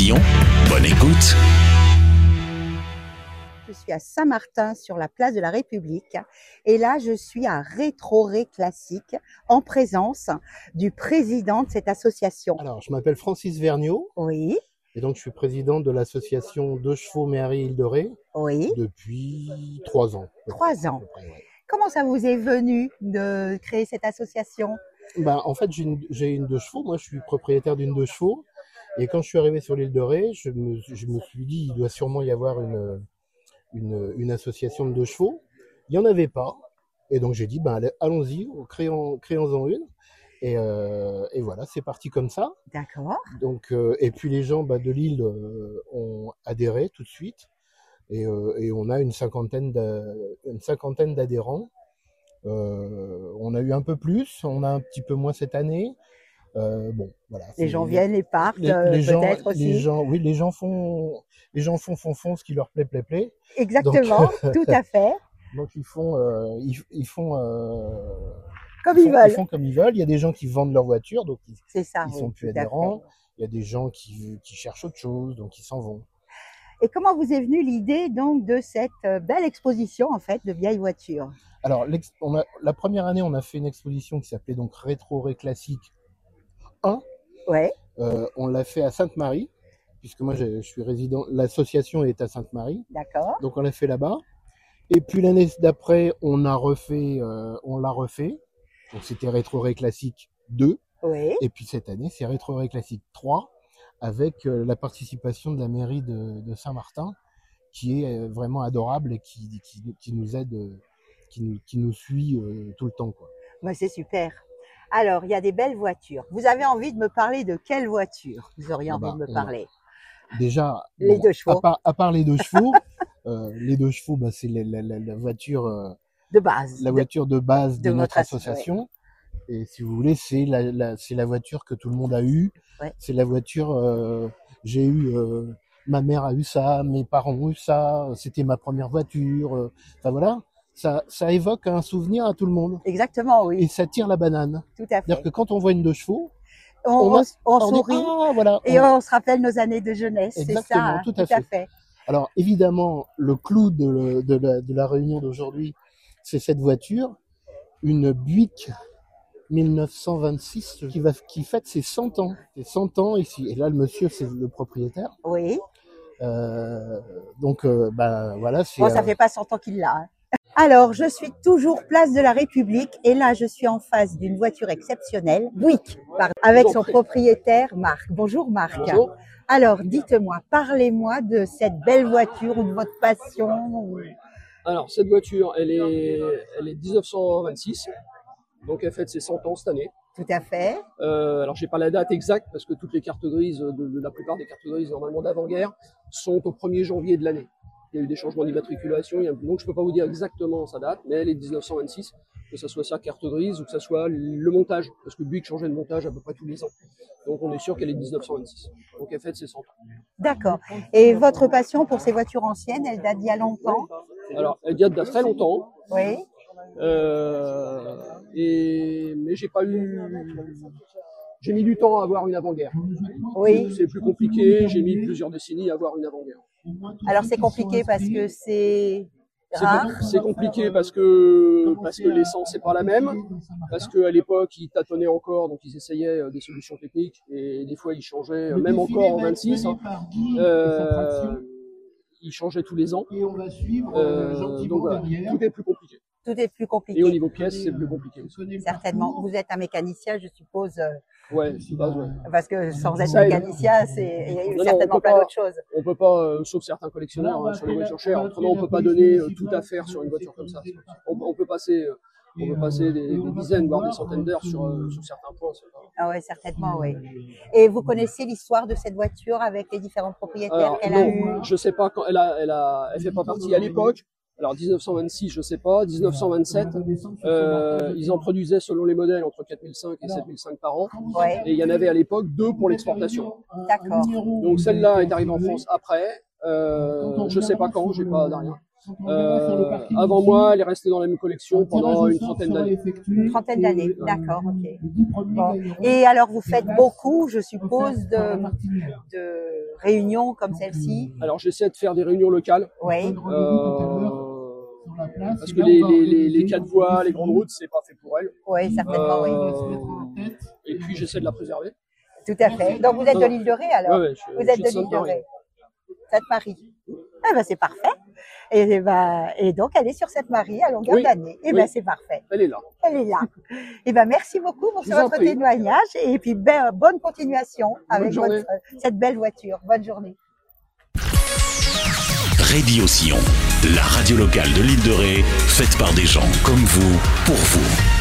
Cotillon, bonne écoute. Je suis à Saint-Martin sur la place de la République et là je suis à Rétroré Classique en présence du président de cette association. Alors, je m'appelle Francis Vergniaud Oui, et donc je suis président de l'association Deux Chevaux Mairie Île de Ré oui, depuis 3 ans. 3 ans. À peu près, ouais. Comment ça vous est venu de créer cette association? En fait, j'ai une deux chevaux. Moi, je suis propriétaire d'une deux chevaux. Et quand je suis arrivé sur l'île de Ré, je me suis dit, il doit sûrement y avoir une association de deux chevaux. Il n'y en avait pas. Et donc, j'ai dit, allons-y, créons-en une. Et voilà, c'est parti comme ça. D'accord. Donc, et puis les gens de l'île ont adhéré tout de suite. Et on a une cinquantaine d'adhérents. On a eu un peu plus, on a un petit peu moins cette année. Voilà. Les gens viennent et partent, peut-être aussi. Les gens font ce qui leur plaît. Exactement, Donc, tout à fait. Donc ils font Comme ils veulent. Ils font comme ils veulent. Il y a des gens qui vendent leur voiture, donc C'est ça, ils sont plus adhérents. Il y a des gens qui cherchent autre chose, donc ils s'en vont. Et comment vous est venue l'idée donc de cette belle exposition en fait de vieilles voitures? Alors la première année, on a fait une exposition qui s'appelait donc Rétroré Classique 1. Ouais. On l'a fait à Sainte-Marie, puisque moi je suis résident. L'association est à Sainte-Marie. D'accord. Donc on l'a fait là-bas. Et puis l'année d'après, on l'a refait. Donc c'était Rétroré Classique 2. Oui. Et puis cette année, c'est Rétroré Classique 3, avec la participation de la mairie de Saint-Martin, qui est vraiment adorable et qui nous aide, qui nous suit tout le temps, quoi. Bah, c'est super. Alors, il y a des belles voitures. Vous avez envie de me parler de quelle voiture vous auriez envie de me parler? Déjà, les deux chevaux. À part les deux chevaux, les deux chevaux, c'est la voiture de base. La voiture de base de notre association. Ouais. Et si vous voulez, c'est la voiture que tout le monde a eue. Ouais. C'est la voiture, j'ai eu, ma mère a eu ça, mes parents ont eu ça, c'était ma première voiture. Enfin voilà, ça évoque un souvenir à tout le monde. Exactement, oui. Et ça tire la banane. Tout à fait. C'est-à-dire que quand on voit une deux chevaux, on sourit dit, voilà, et on se rappelle nos années de jeunesse. Exactement, c'est ça, hein, tout à fait. Alors évidemment, le clou de la réunion d'aujourd'hui, c'est cette voiture, une Buick 1926 qui fête ses 100 ans. C'est 100 ans ici. Et là, le monsieur, c'est le propriétaire. Oui. Donc, voilà. Bon, ça fait pas 100 ans qu'il l'a. Hein. Alors, je suis toujours place de la République et là, je suis en face d'une voiture exceptionnelle, Buick, avec son propriétaire Marc. Bonjour Marc. Bonjour. Alors, dites-moi, parlez-moi de cette belle voiture ou de votre passion. Alors, cette voiture, elle est 1926, donc elle fête ses 100 ans cette année. Tout à fait. Alors, j'ai pas la date exacte parce que toutes les cartes grises, la plupart des cartes grises normalement d'avant-guerre, sont au 1er janvier de l'année. Il y a eu des changements d'immatriculation, donc je peux pas vous dire exactement sa date, mais elle est 1926, que ce soit sa carte grise ou que ce soit le montage, parce que Buick changeait de montage à peu près tous les ans. Donc on est sûr qu'elle est 1926. Donc elle fête ses 100 ans. D'accord. Et votre passion pour ces voitures anciennes, elle date d'il y a longtemps? Alors, elle date d'il y a très longtemps. Oui. Mais j'ai mis du temps à avoir une avant-guerre. Oui. C'est plus compliqué, j'ai mis plusieurs décennies à avoir une avant-guerre. Alors c'est compliqué parce que c'est rare. C'est compliqué parce que l'essence n'est pas la même, parce qu'à l'époque ils tâtonnaient encore, donc ils essayaient des solutions techniques et des fois ils changeaient, même encore en 26, ils changeaient tous les ans. Donc voilà, tout est plus compliqué. Tout est plus compliqué. Et au niveau pièces, c'est plus compliqué. Certainement. Vous êtes un mécanicien, je suppose. Ouais, c'est base, ouais. Parce que sans être mécanicien, il y a eu certainement plein d'autres choses. On peut pas, sauf certains collectionneurs sur les voitures chères, autrement on peut pas donner tout à faire sur une voiture comme ça. On peut passer des dizaines, voire des centaines d'heures sur certains points. Ah ouais, certainement, oui. Et vous connaissez l'histoire de cette voiture avec les différents propriétaires qu'elle a eu? Je sais pas quand elle fait pas partie à l'époque. Alors 1926, je sais pas. 1927, ils en produisaient selon les modèles entre 4005 et 7005 par an. Ouais. Et il y en avait à l'époque 2 pour l'exportation. D'accord. Donc celle-là est arrivée en France après. Je sais pas quand, j'ai pas rien. Avant moi, elle est restée dans la même collection pendant une trentaine d'années. Une trentaine d'années, d'accord, ok. Bon. Et alors, vous faites beaucoup, je suppose, de réunions comme celle-ci? Alors, j'essaie de faire des réunions locales. Oui. Parce que les 4 voies, les grandes routes, c'est pas fait pour elles. Oui, certainement, oui. Et puis, j'essaie de la préserver. Tout à fait. Donc, vous êtes de l'île de Ré, alors? Ouais, vous êtes de l'île de Ré. Sainte-Marie. Eh ben, c'est parfait. Et donc, elle est sur Sainte-Marie à longueur d'année. Eh ben, c'est parfait. Elle est là. Elle est là. Eh ben, merci beaucoup pour votre témoignage. Et puis, bonne continuation avec cette belle voiture. Bonne journée. Radio Sillon, la radio locale de l'île de Ré, faite par des gens comme vous, pour vous.